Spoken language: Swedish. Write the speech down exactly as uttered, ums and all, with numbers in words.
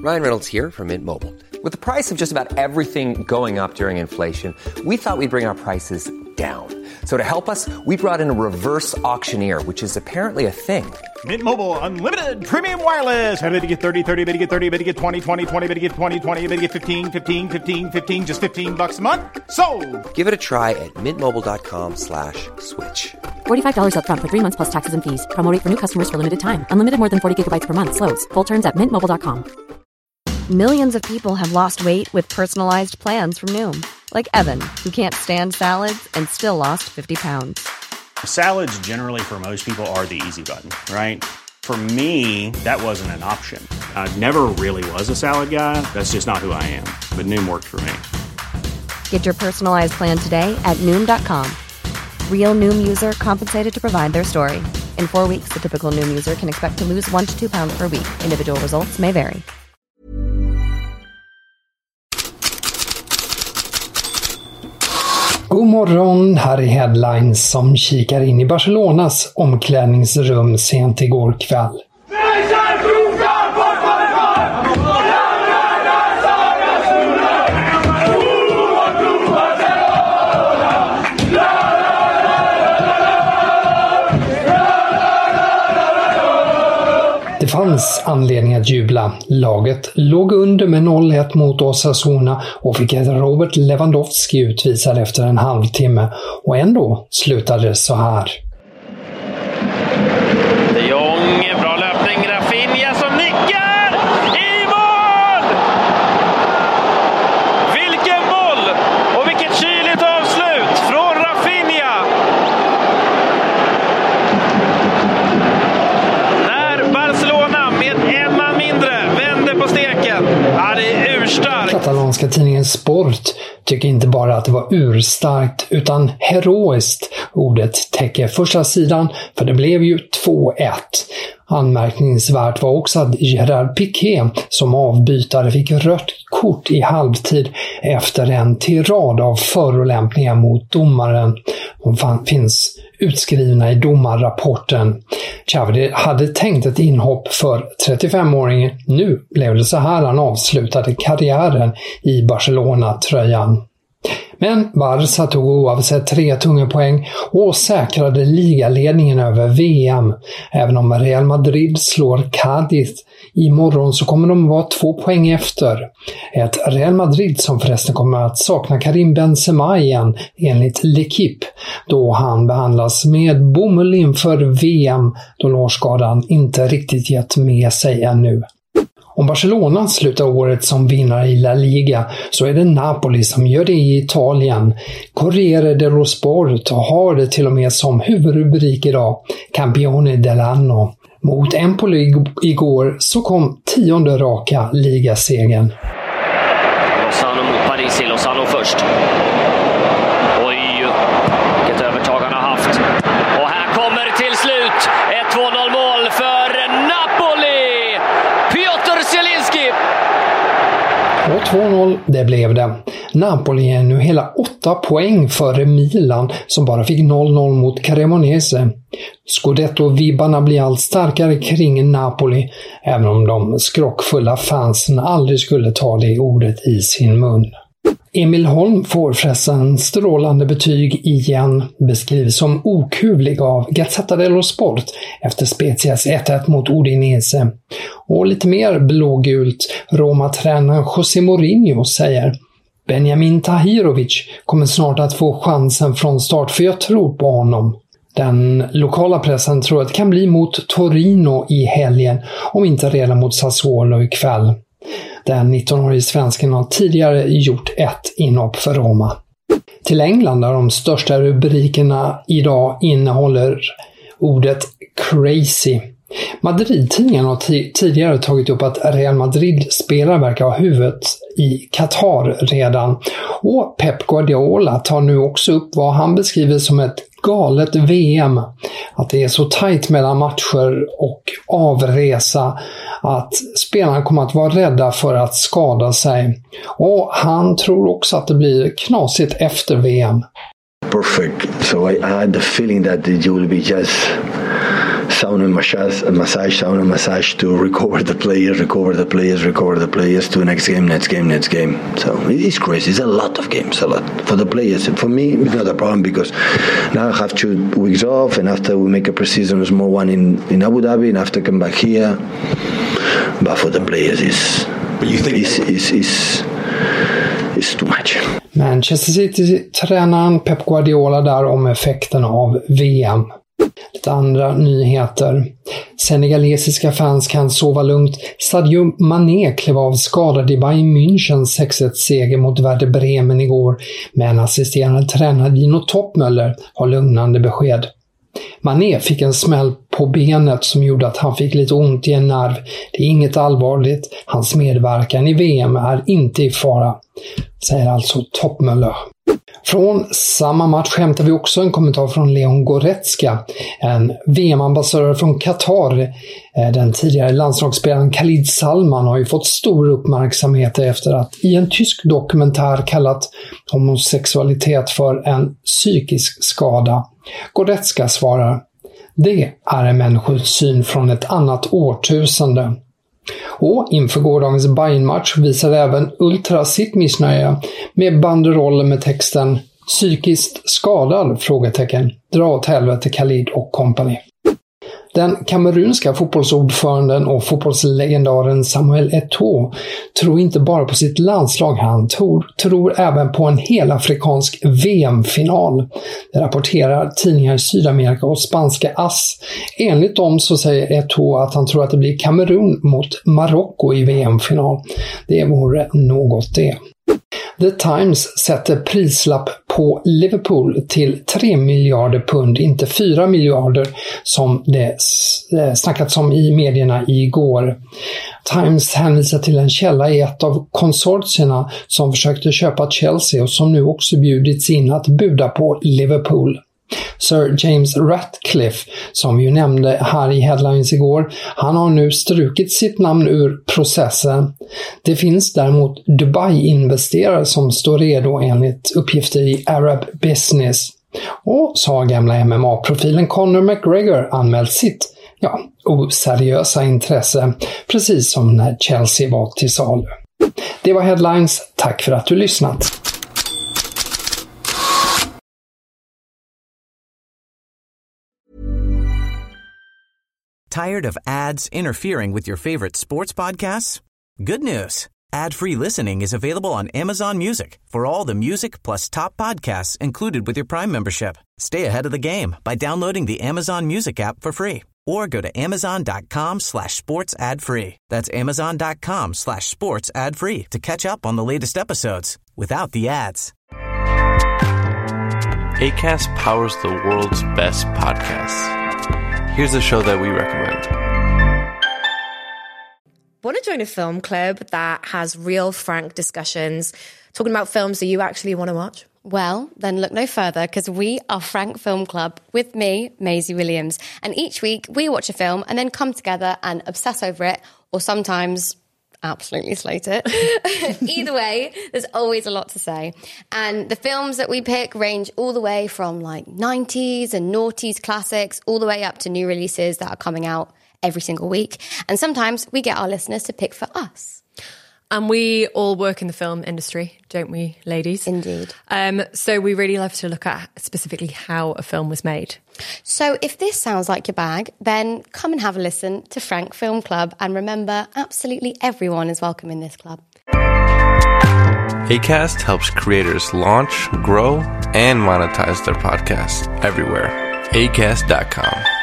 Ryan Reynolds here from Mint Mobile. With the price of just about everything going up during inflation, we thought we'd bring our prices down. So to help us, we brought in a reverse auctioneer, which is apparently a thing. Mint Mobile Unlimited Premium Wireless. How to get thirty, thirty, how to get thirty, how to get twenty, twenty, twenty, how to get twenty, twenty, how to get fifteen, fifteen, fifteen, fifteen, just fifteen bucks a month? Sold! Give it a try at mintmobile.com slash switch. forty-five dollars up front for three months plus taxes and fees. Promo rate for new customers for limited time. Unlimited more than forty gigabytes per month. Slows full terms at mint mobile dot com. Millions of people have lost weight with personalized plans from Noom. Like Evan, who can't stand salads and still lost fifty pounds. Salads generally for most people are the easy button, right? For me, that wasn't an option. I never really was a salad guy. That's just not who I am. But Noom worked for me. Get your personalized plan today at Noom dot com. Real Noom user compensated to provide their story. In four weeks, the typical Noom user can expect to lose one to two pounds per week. Individual results may vary. God morgon, här är Headlines som kikar in i Barcelonas omklädningsrum sent igår kväll. Det fanns anledning att jubla. Laget låg under med noll ett mot Osasuna och fick ett Robert Lewandowski utvisad efter en halvtimme. Och ändå slutade det så här. De Jong, bra löpning. Rafinha som nickar! I mål! Vilken boll! Och vilket kyligt avslut från Rafinha! När Barcelona med en man mindre vänder på steken. Ja, det är urstarkt. Katalanska tidningen Sport tycker inte bara att det var urstarkt utan heroiskt. Ordet täcker första sidan, för det blev ju två ett. Anmärkningsvärt var också att Gerard Piqué som avbytare fick rött kort i halvtid efter en tirad av förolämpningar mot domaren. De finns utskrivna i domarrapporten. Xavi hade tänkt ett inhopp för trettiofemåringen. Nu blev det så här han avslutade karriären i Barcelona-tröjan. Men Barca tog oavsett tre tunga poäng och säkrade ligaledningen över V M. Även om Real Madrid slår Cádiz imorgon så kommer de vara två poäng efter. Ett Real Madrid som förresten kommer att sakna Karim Benzema igen enligt L'Equipe, då han behandlas med bomull inför V M då lårskadan inte riktigt gett med sig ännu. Om Barcelona slutar året som vinnare i La Liga så är det Napoli som gör det i Italien. Corriere dello Sport har det till och med som huvudrubrik idag, Campione dell'anno. Mot Empoli igår så kom tionde raka ligasegern. Lozano mot Parisi, Lozano först. Oj, vilket övertag han har haft. Och här kommer till slut ett två noll mål för Napoli! Piotr Zielinski! Och två noll, det blev det. Napoli är nu hela åtta poäng före Milan som bara fick noll noll mot Cremonese. Scudetto-vibbarna blir allt starkare kring Napoli, även om de skrockfulla fansen aldrig skulle ta det ordet i sin mun. Emil Holm får förresten strålande betyg igen, beskrivs som okuvlig av Gazzetta dello Sport efter Spezias ett ett mot Udinese. Och lite mer blågult, Roma-tränaren José Mourinho säger: Benjamin Tahirovic kommer snart att få chansen från start, för jag tror på honom. Den lokala pressen tror att det kan bli mot Torino i helgen, om inte redan mot Sassuolo ikväll. Den nittonårige svensken har tidigare gjort ett inhopp för Roma. Till England, där de största rubrikerna idag innehåller ordet crazy. Madrid-tidningen har t- tidigare tagit upp att Real Madrid-spelare verkar ha huvudet i Qatar redan. Och Pep Guardiola tar nu också upp vad han beskriver som ett galet V M. Att det är så tajt mellan matcher och avresa att spelarna kommer att vara rädda för att skada sig. Och han tror också att det blir knasigt efter V M. Perfect. So I, I had the feeling that you will be just sauna massage, massage, sauna massage to recover the players, recover the players, recover the players to next game, next game, next game. So it's crazy. It's a lot of games, a lot for the players. For me, it's not a problem because now I have two weeks off, and after we make a pre-season, small one in, in Abu Dhabi, and after come back here. But for the players, it's it's it's, it's, it's too much. Manchester City-tränaren Pep Guardiola där om effekten av V M. Lite andra nyheter. Senegalesiska fans kan sova lugnt. Sadio Mané klev av skadad i Bayern Münchens sex ett-seger mot Werder Bremen igår, men assisterande tränare Dino Toppmöller har lugnande besked. Mané fick en smäll på benet som gjorde att han fick lite ont i en nerv. Det är inget allvarligt. Hans medverkan i V M är inte i fara, säger alltså Toppmöller. Från samma match hämtar vi också en kommentar från Leon Goretzka, en V M-ambassadör från Qatar. Den tidigare landslagsspelaren Khalid Salman har ju fått stor uppmärksamhet efter att i en tysk dokumentär kallat homosexualitet för en psykisk skada. Goretzka svarar: det är en människosyn från ett annat årtusende. Och inför gårdagens Bayern-match visade även Ultra sitt missnöje med banderoller med texten psykiskt skadad? Frågetecken. Dra åt helvete Khalid och company. Den kamerunska fotbollsordföranden och fotbollslegendaren Samuel Eto'o tror inte bara på sitt landslag, han tror, tror även på en helafrikansk V M-final. Det rapporterar tidningar i Sydamerika och spanska A S. Enligt dem så säger Eto'o att han tror att det blir Kamerun mot Marocko i V M-final. Det vore något det. The Times sätter prislapp på Liverpool till tre miljarder pund, inte fyra miljarder som det snackats om i medierna igår. Times hänvisar till en källa i ett av konsortierna som försökte köpa Chelsea och som nu också bjudits in att buda på Liverpool. Sir James Ratcliffe, som ju nämnde här i headlines igår, han har nu strukit sitt namn ur processen. Det finns däremot Dubai-investerare som står redo enligt uppgifter i Arab Business. Och så har gamla M M A-profilen Conor McGregor anmält sitt, ja, oseriösa intresse, precis som när Chelsea var till salu. Det var headlines. Tack för att du lyssnat. Tired of ads interfering with your favorite sports podcasts? Good news. Ad-free listening is available on Amazon Music for all the music plus top podcasts included with your Prime membership. Stay ahead of the game by downloading the Amazon Music app for free or go to amazon.com slash sports ad free. That's amazon.com slash sports ad free to catch up on the latest episodes without the ads. Acast powers the world's best podcasts. Here's a show that we recommend. Want to join a film club that has real, frank discussions, talking about films that you actually want to watch? Well, then look no further, because we are Frank Film Club with me, Maisie Williams. And each week we watch a film and then come together and obsess over it, or sometimes absolutely slate it. Either way, there's always a lot to say. And the films that we pick range all the way from like nineties and noughties classics all the way up to new releases that are coming out every single week. And sometimes we get our listeners to pick for us. And we all work in the film industry, don't we, ladies? Indeed. Um, so we really love to look at specifically how a film was made. So if this sounds like your bag, then come and have a listen to Frank Film Club. And remember, absolutely everyone is welcome in this club. Acast helps creators launch, grow, and monetize their podcasts everywhere. acast dot com.